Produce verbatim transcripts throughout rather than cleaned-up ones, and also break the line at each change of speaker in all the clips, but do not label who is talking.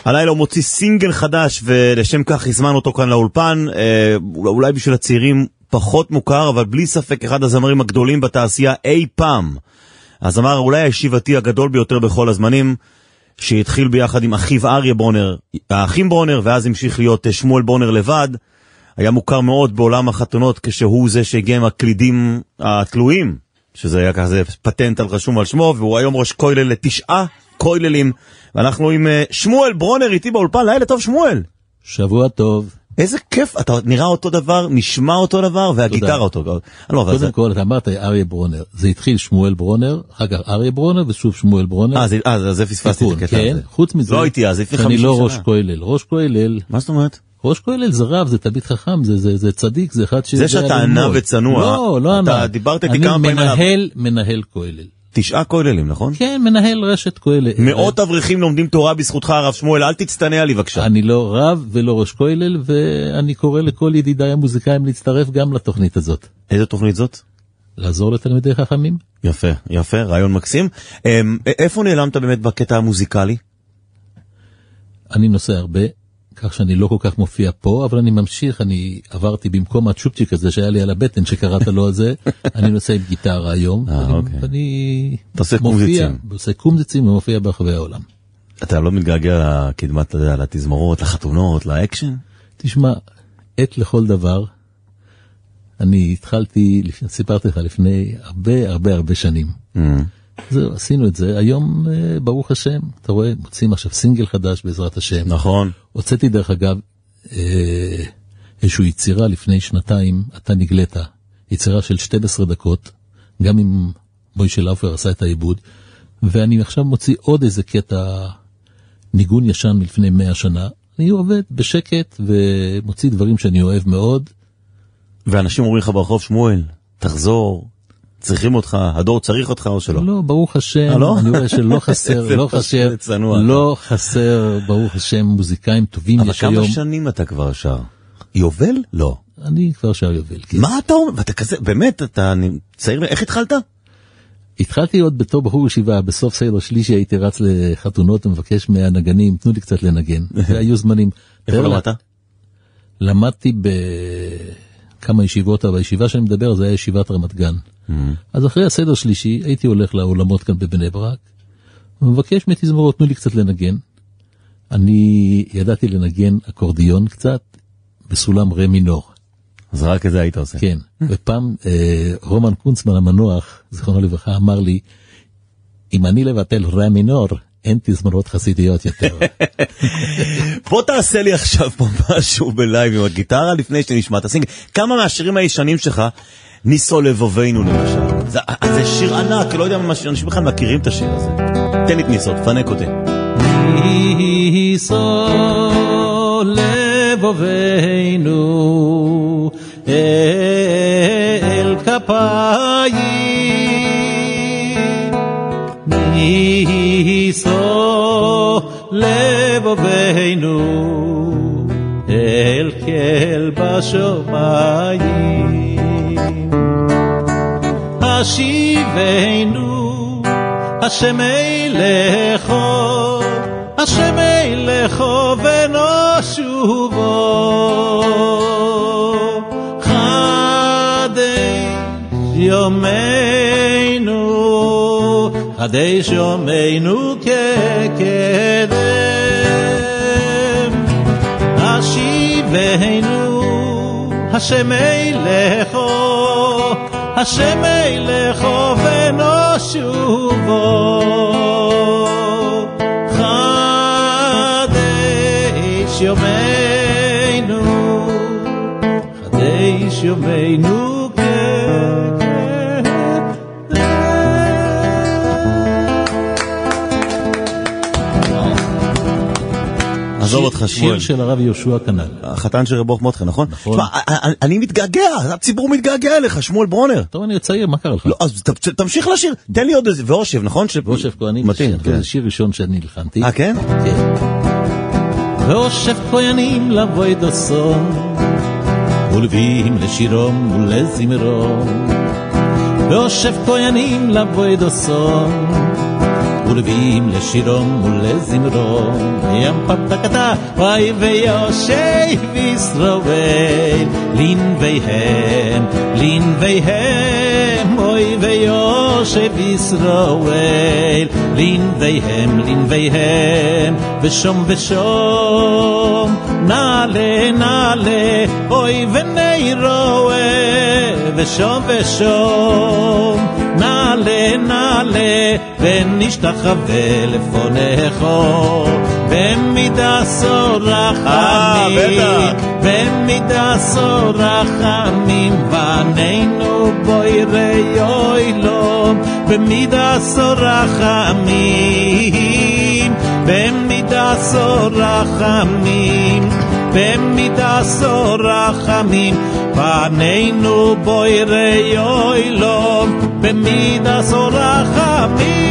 הלילה הוא מוציא סינגל חדש, ולשם כך הזמנו אותו כאן לאולפן, אולי בשביל הצעירים פחות מוכר, אבל בלי ספק אחד הזמרים הגדולים בתעשייה אי פעם. הזמר אולי הישיבתי הגדול ביותר בכל הזמנים, שהתחיל ביחד עם אחיו אריה ברונר, האחים ברונר, ואז המשיך להיות שמואל ברונר לבד. היה מוכר מאוד בעולם החתונות, כשהוא זה שהגיע עם הקלידים התלויים, שזה היה כזה פטנט על רשום על שמו, והוא היום ראש כולל לתשעה כוללים, ואנחנו עם שמואל ברונר איתי באולפן. לילה טוב שמואל.
שבוע טוב.
איזה כיף, אתה נראה אותו דבר, נשמע אותו דבר, והגיטרה אותו דבר.
קודם כל, אתה אמרת אריה ברונר, זה התחיל שמואל ברונר, אחר כך אריה ברונר ושוב שמואל ברונר.
אה, זה פספסתי את הקטע הזה.
חוץ מזה,
לא הייתי אז, לפני
שאני
חמישים
לא
שנה.
ראש כולל. ראש כולל,
מה זאת אומרת?
ראש כולל זה רב, זה תלמיד חכם, זה צדיק, זה אחד ש...
זה שאתה ענה וצנוע,
לא, לא ענה.
אתה דיברת איתי כמה פעמים עליו.
אני מנהל, מנהל כולל.
תשעה כוללים, נכון?
כן, מנהל רשת כולל.
מאות אברכים לומדים תורה בזכותך, הרב שמואל, אל תצטנע לי בבקשה.
אני לא רב ולא ראש כולל, ואני קורא לכל ידידיי המוזיקאים להצטרף גם לתוכנית הזאת.
איזה תוכנית זאת?
לעזור לתלמידי חכמים.
יפה, יפה, רעיון מקסים. איפה נעלמת באמת בקטע המוזיקלי?
אני נוסע הרבה, כך שאני לא כל כך מופיע פה, אבל אני ממשיך, אני עברתי במקום הצ'ופצ'יק הזה שהיה לי על הבטן שקראת לו על זה, אני נוסע עם גיטרה היום, ואני מופיע, עושה קומזיצים ומופיע ברחבי העולם.
אתה לא מתגעגע לקדמת, לתזמורות, לחתונות, לאקשן?
תשמע, עת לכל דבר, אני התחלתי, סיפרתי לך לפני הרבה הרבה הרבה שנים. זהו, עשינו את זה. היום, ברוך השם, אתה רואה, מוצאים עכשיו סינגל חדש בעזרת השם.
נכון.
הוצאתי דרך אגב, איזושהי יצירה לפני שנתיים, אתה נגלת, יצירה של שתים עשרה דקות, גם אם מוישה לאופר עשה את העיבוד, ואני עכשיו מוציא עוד איזה קטע ניגון ישן מלפני מאה שנה. אני עובד בשקט ומוציא דברים שאני אוהב מאוד.
ואנשים אומרים לך ברחוב, שמואל, תחזור, צריכים אותך, הדור צריך אותך או שלא?
לא, ברוך השם,
לא?
אני רואה שלא חסר, לא חסר, לא חסר, ברוך השם, מוזיקאים טובים יש היום.
אבל כמה שנים אתה כבר שר? יובל? לא.
אני כבר שר יובל, כן.
מה אתה אומר? ואתה כזה, באמת, אתה צעיר, איך התחלת?
התחלתי עוד בתור בחור ישיבה, בסוף סדר שלישי הייתי רץ לחתונות ומבקש מהנגנים, תנו לי קצת לנגן, והיו זמנים.
איפה למדת?
למדתי בכמה ישיבות, אבל הישיבה שאני מדבר זה היה ישיבת רמת גן. אז אחרי הסדר שלישי הייתי הולך לעולמות כאן בבני ברק, ומבקש מתזמורות, תנו לי קצת לנגן. אני ידעתי לנגן אקורדיון קצת, בסולם רה מינור.
אז רק את זה היית עושה.
כן, ופעם אה, רומן קונצמן המנוח, זכרונו לברכה, אמר לי, אם אני לבטל רה מינור, אין תזמורות חסידיות יותר.
בוא תעשה לי עכשיו פה משהו בלייב עם הגיטרה, לפני שנשמע את הסינגל. כמה מהשירים הישנים שלך, ניסו לבובינו למשל. זה, זה שיר ענק, לא יודע מה אנשים בכלל מכירים את השיר הזה. תן לי את ניסו, תפנק אותי.
ניסו לבובינו אל כפיים, ניסו לבובינו אל כל בשמיים, השיבנו השם אלכו, השם אלכו ונשובו, חדש יומנו, חדש יומנו כקדם, השיבנו השם אלכו, השם אלכו ונשובו, חדש יומנו, חדש יומנו
עזוב אותך שמואל.
שיר של הרב יהושע כנען.
החתן של רב מותחה, נכון?
נכון.
אני מתגעגע, הציבור מתגעגע אליך, שמואל ברונר.
טוב, אני צעיר, מה קרה לך?
לא, אז תמשיך לשיר, תן לי עוד איזה, ואושב, נכון?
ואושב כהנים, זה שיר ראשון שאני נלחנתי.
אה, כן?
כן. ואושב כהנים לבוי דוסון, ולווים לשירום ולזמרום, ואושב כהנים לבוי דוסון, ולווים לשירום ולזמרום, ים פתקתה וואי ויושב ישראל, לנביהם, לנביהם, אוי ויושב ישראל, לנביהם, לנביהם, ושום ושום, נעלה, נעלה, אוי ונרואה, ושום ושום, נעלה, נעלה, ונשתחווה לפונך, במידה רחמים, במידה רחמים, בנינו בוירי אוילום, במידה רחמים, במידה רחמים, במידה רחמים, בנינו בוירי אוילום, במידה רחמים.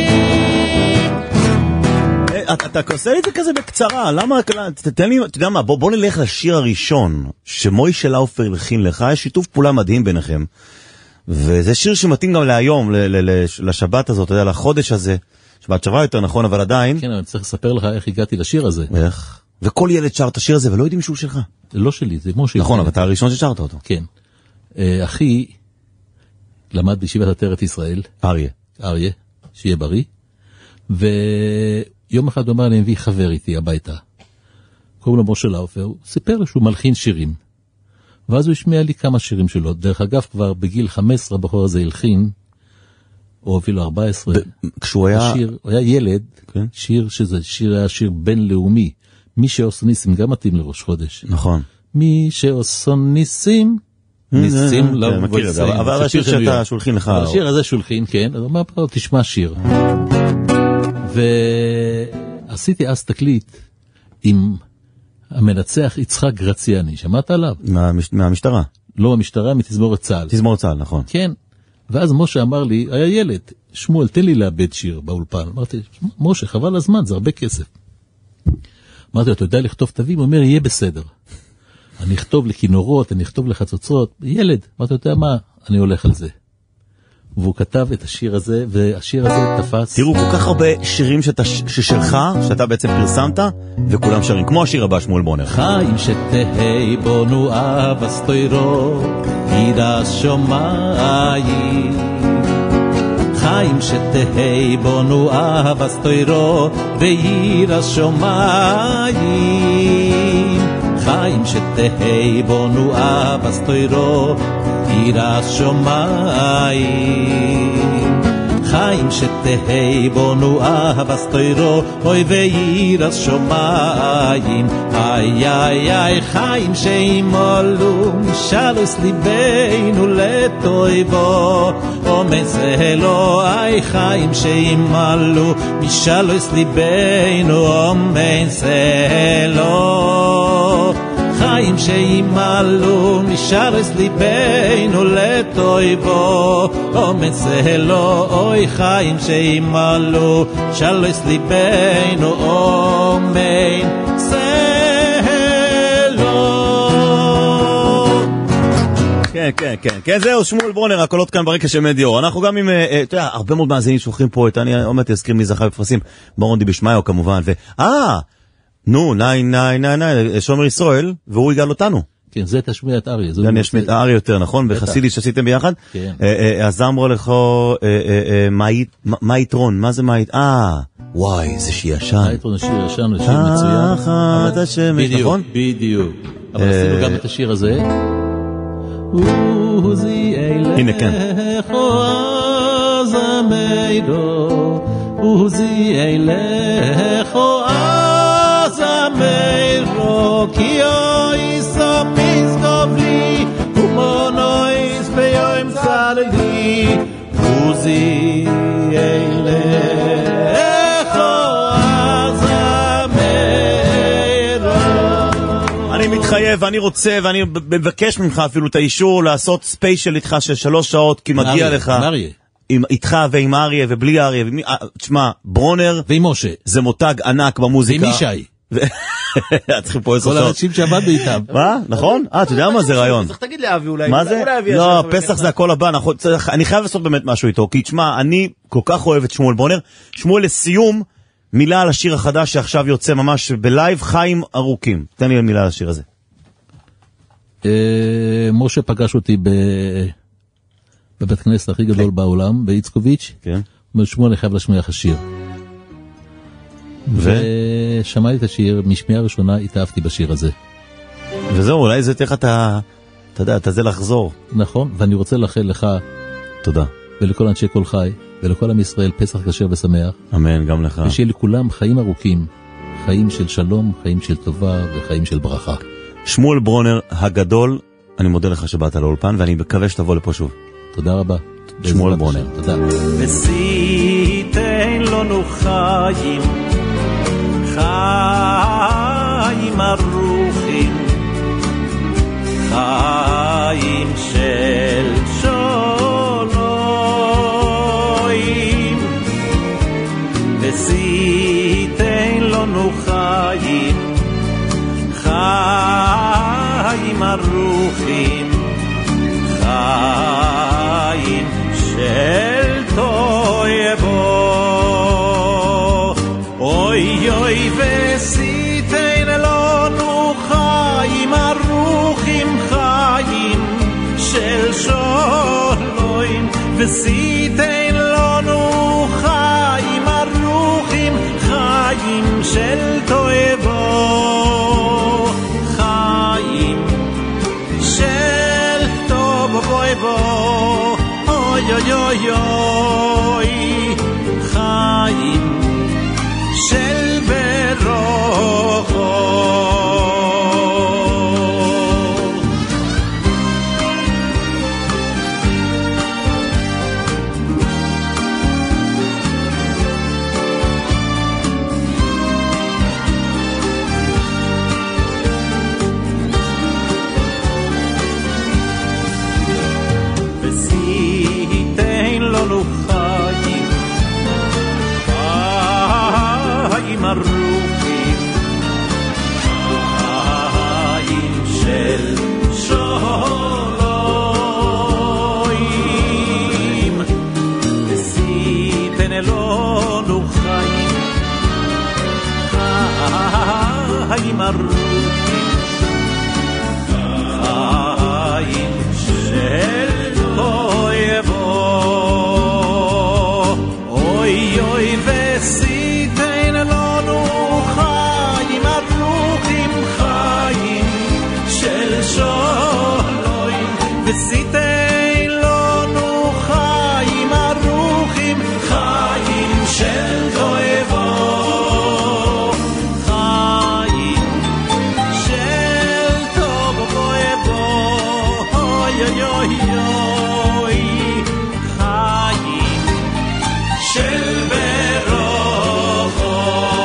אתה עושה לי את זה כזה בקצרה, למה, תתן לי, אתה יודע מה, בוא נלך לשיר הראשון, שמוישה לאופר הלחין לך, יש שיתוף פעולה מדהים ביניכם, וזה שיר שמתאים גם להיום, לשבת הזאת, אתה יודע, לחודש הזה, שבת שווה יותר נכון, אבל עדיין.
כן, אני צריך לספר לך איך הגעתי לשיר הזה.
איך? וכל ילד שר את השיר הזה, ולא יודעים שהוא שלך.
זה לא שלי, זה משה.
נכון, אבל אתה הראשון ששרת אותו.
כן. אחי למד בישיבת עטרת ישראל.
אריה.
אריה, שיהיה בריא. ויום אחד הוא אמר לי, מביא חבר איתי הביתה. קוראים לו משה לאופר, הוא סיפר לי שהוא מלחין שירים. ואז הוא השמיע לי כמה שירים שלו. דרך אגב, כבר בגיל חמש עשרה הבחור הזה הלחין, או אפילו ארבע עשרה.
כשהוא היה...
השיר, הוא היה ילד, כן? שיר שזה שיר היה שיר בינלאומי. מי שעושה ניסים, גם מתאים לראש חודש.
נכון.
מי שעושה ניסים, ניסים לא...
מכיר את זה, אבל השיר שאתה שולחין לך...
השיר הזה שולחין, כן. אז הוא אמר, תשמע שיר. ועשיתי אז תקליט עם המנצח יצחק גרציאני. שמעת עליו?
מהמשטרה.
לא המשטרה, מתזמורת צה"ל.
תזמורת צה"ל, נכון.
כן. ואז משה אמר לי, היה ילד, שמואל, תן לי לאבד שיר באולפן. אמרתי, משה, חבל הזמן, זה הרבה כסף. אמרתי, אתה יודע לכתוב תווים? הוא אומר, יהיה בסדר. אני אכתוב לכינורות, אני אכתוב לחצוצרות. ילד, אמרתי, אתה יודע מה? אני הולך על זה. והוא כתב את השיר הזה, והשיר הזה תפס.
תראו, כל כך הרבה שירים שאתה, ששלך, שאתה בעצם פרסמת, וכולם שרים, כמו השיר הבא, שמואל ברונר.
חיים שתהי בונו אבס תוירו, ידע שומעים. חיים שתהי בונו אבס תוירו, וידע שומעים. חיים שתהי בונו אבס תוירו, ירא שומעים. חיים שתהי בונו אהבס תוירו, אוי וירא שומעים. איי איי איי חיים שימולו, משלוס ליבנו לטויבו, אומנסלו. איי חיים שימולו, משלוס ליבנו, אומנסלו. חיים שימלו משרס ליבנו לטויבו, אומנסלו. אוי חיים שימלו משרס ליבנו, אומנסלו.
כן, כן, כן, כן, זהו, שמואל ברונר, הקולות כאן ברקע של מדיור. אנחנו גם עם, אתה יודע, הרבה מאוד מאזינים שולחים פה את, אני עומד להזכיר מי זכה בפרסים, ברון דיבישמאיו כמובן, ו... אה! נו, ניי, ניי, ניי, ניי, שומר ישראל, והוא יגאל אותנו.
כן, זה תשמיע את אריה.
אני אשמיע את אריה יותר, נכון? בחסידי שעשיתם ביחד?
כן.
אז אמרו לך, מה יתרון? מה זה מה יתרון? אה, וואי, זה שיר ישן.
מה יתרון, השיר ישן, זה שיר מצוין.
תחת השמש, נכון?
בדיוק. אבל עשינו גם את השיר הזה.
הנה, כן.
עוזי אילך אז אמירו כי אוי סמיס גובלי ומונויס ביום צללי. עוזי אילך אז אמירו.
אני מתחייב ואני רוצה ואני מבקש ממך אפילו את האישור לעשות ספיישל איתך של שלוש שעות כי מגיע לך.
אריה
עם, איתך ועם אריה ובלי אריה, ומי, תשמע, ברונר,
ועם משה,
זה מותג ענק במוזיקה.
ועם ישי.
צריכים פה עשר
כל
שעות.
האנשים שעבדנו איתם.
מה? נכון? אה, אתה יודע מה זה רעיון?
צריך תגיד לאבי אולי.
מה זה?
אולי אבי
לא,
ישב
פסח זה הכל הבא, נכון, צריך- אני חייב לעשות באמת משהו איתו, כי תשמע, אני כל כך אוהב את שמואל ברונר. שמואל, לסיום, מילה על השיר החדש שעכשיו יוצא ממש בלייב, חיים ארוכים. תן לי מילה על השיר הזה.
אה, משה פגש אותי ב... בבית כנסת הכי גדול בעולם, באיצקוביץ'.
כן.
אומר, שמואל, אני חייב להשמיע לך שיר.
ו?
ושמעתי את השיר, משמיעה ראשונה התאהבתי בשיר הזה.
וזהו, אולי זה תכף אתה, אתה יודע, אתה זה לחזור.
נכון, ואני רוצה לאחל לך
תודה.
ולכל אנשי כל חי, ולכל עם ישראל פסח כשר ושמח,
אמן, גם לך.
ושיהיה לכולם חיים ארוכים, חיים של שלום, חיים של טובה וחיים של ברכה.
שמואל ברונר הגדול, אני מודה לך שבאת לאולפן, ואני מקווה שתבוא לפה שוב.
תודה רבה.
שמואל
בעזרת
ברונר.
השם. תודה.
ושייתן לנו חיים, חיים ארוכים, חיים של שלום, ושייתן לנו חיים, חיים ארוכים, חיים של טויבו. אוי אוי וסיתן לנו חיים ארוכים, חיים של שלום, וסיתן לנו חיים ארוכים, חיים של טויבו, חיים של טוב בוי בו, אוי אוי אוי אוי, חיים של ברוכו. ושייתן לנו חיים, חיים ארוכים, חיים של שלום, ושייתן לנו חיים, חיים ארוכים, חיים של טויבו. אוי אוי ושייתן לנו חיים ארוכים, חיים של שלום, ושייתן לנו חיים ארוכים, חיים של טויבו, חיים של טוב טויבו. אוי אוי אוי אוי, חיים של ברוכו.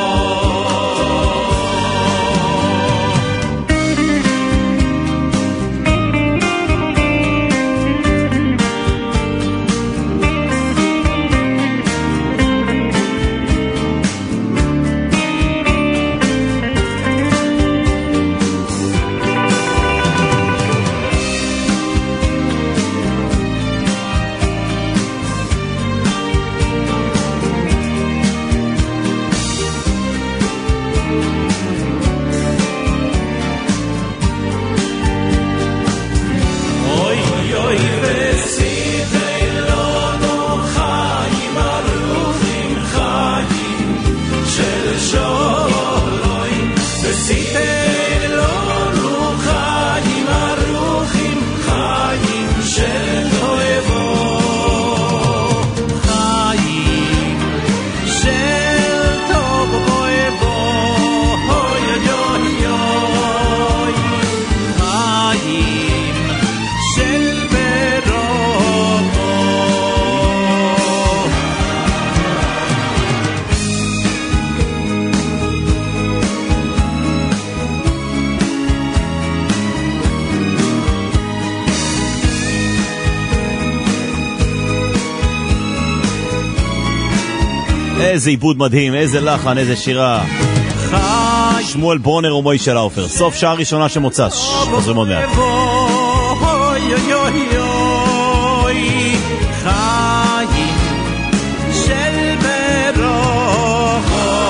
אוי אוי ושייתן לנו חיים ארוכים, חיים של שלום, ושייתן לנו חיים ארוכים, חיים של טויבו, חיים של טוב טויבו. אוי אוי אוי אוי, חיים של ברוכו.
איזה עיבוד מדהים, איזה לחן, איזה שירה.
חיים
שמואל ברונר ומוישה לאופר. סוף שעה ראשונה שמוצ"ש. חוזרים עוד מעט.
אוי אוי אוי אוי חיים של ברוך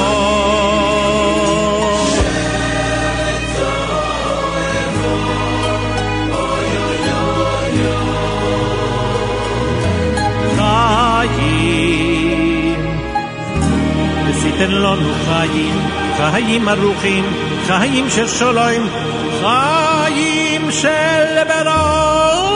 חיים ותיתן לנו חיים חיים ארוכים חיים של שלום חיים של ברוך